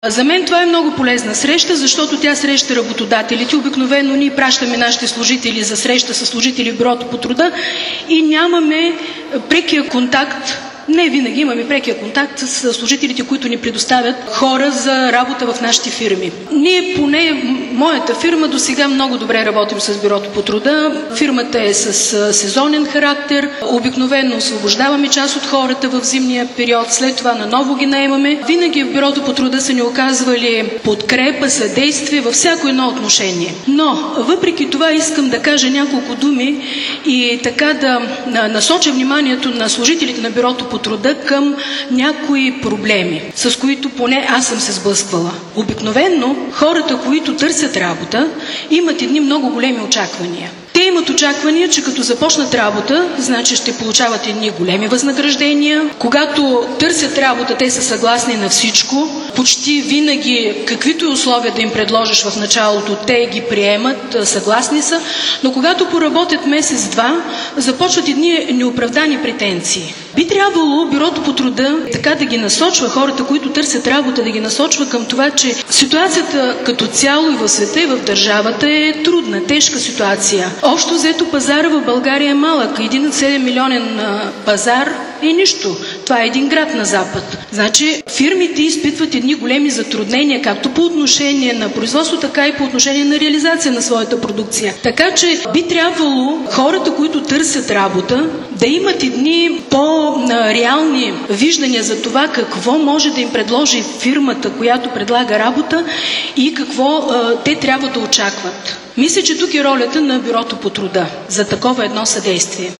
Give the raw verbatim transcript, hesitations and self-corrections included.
За мен това е много полезна среща, защото тя среща работодателите. Обикновено ние пращаме нашите служители за среща с служители в бюрото по труда и нямаме прекия контакт. Не винаги имаме прекия контакт с служителите, които ни предоставят хора за работа в нашите фирми. Ние, поне моята фирма, до сега много добре работим с бюрото по труда. Фирмата е с сезонен характер. Обикновено освобождаваме част от хората в зимния период, след това наново ги наемаме. Винаги в бюрото по труда са ни оказвали подкрепа, съдействие във всяко едно отношение. Но, въпреки това, искам да кажа няколко думи и така да насоча вниманието на служителите на бюрото по труда към някои проблеми, с които поне аз съм се сблъсквала. Обикновено хората, които търсят работа, имат едни много големи очаквания. Те имат очаквания, че като започнат работа, значи ще получават едни големи възнаграждения. Когато търсят работа, те са съгласни на всичко. Почти винаги, каквито и условия да им предложиш в началото, те ги приемат, съгласни са. Но когато поработят месец-два, започват едни неоправдани претенции. Би трябвало бюрото по труда така да ги насочва, хората, които търсят работа, да ги насочва към това, че ситуацията като цяло и в света, и в държавата е трудна, тежка ситуация. Общо взето пазара в България е малък. един цяло и седем милионен пазар е нищо. Това е един град на запад. Значи фирмите изпитват едни големи затруднения, както по отношение на производство, така и по отношение на реализация на своята продукция. Така че би трябвало хората, които търсят работа, да имат едни по-реални виждания за това какво може да им предложи фирмата, която предлага работа и какво а, те трябва да очакват. Мисля, че тук е ролята на бюрото по труда за такова едно съдействие.